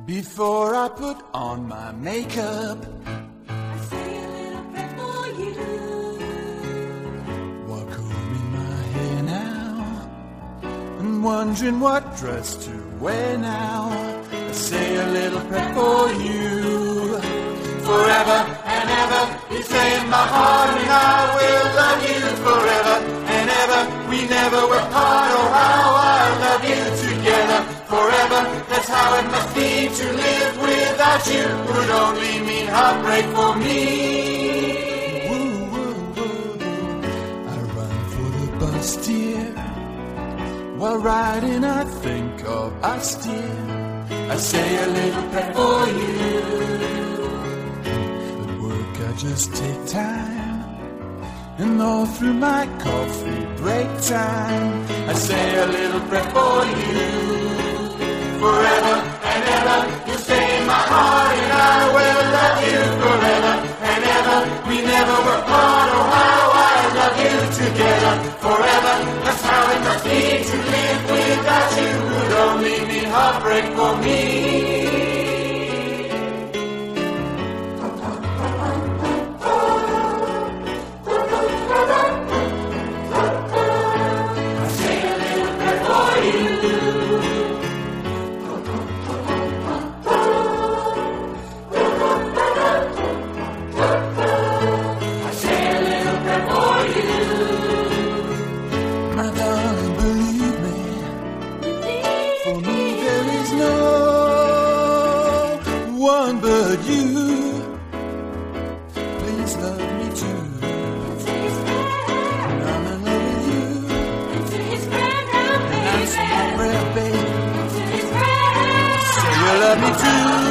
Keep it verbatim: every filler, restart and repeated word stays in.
Before I put on my makeup, I say a little prayer for you. while combing my hair now, and wondering what dress to wear now. I say a little prayer for you. Forever and ever, you say in my heart, and I will love you forever and ever. We never were part, oh how I love you together forever. That's how it must be to live without you. Would only mean heartbreak for me. Woo, woo, woo. I run for the bus, dear. While riding, I think of us, dear. I say a little prayer for you. I just take time, and all through my coffee break time, I say a little prayer for you. Forever and ever, you stay in my heart, and I will love you forever and ever. We never were part, oh how I love you together forever. That's how it must be to live without you. Would only mean heartbreak for me. One but you. Please love me too. And I'm in love with you. And I'm so prayer, baby. Say you love me too.